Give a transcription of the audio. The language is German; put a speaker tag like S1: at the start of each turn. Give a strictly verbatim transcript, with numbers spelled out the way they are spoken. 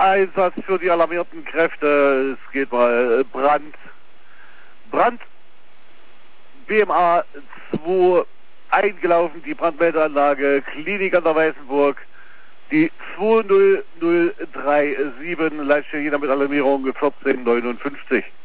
S1: Einsatz für die alarmierten Kräfte. Es geht mal Brand. Brand. B M A zwei eingelaufen, die Brandmeldeanlage Klinik an der Weißenburg. Die zwei null null drei sieben, Leitstelle Jena mit Alarmierung vierzehn neunundfünfzig.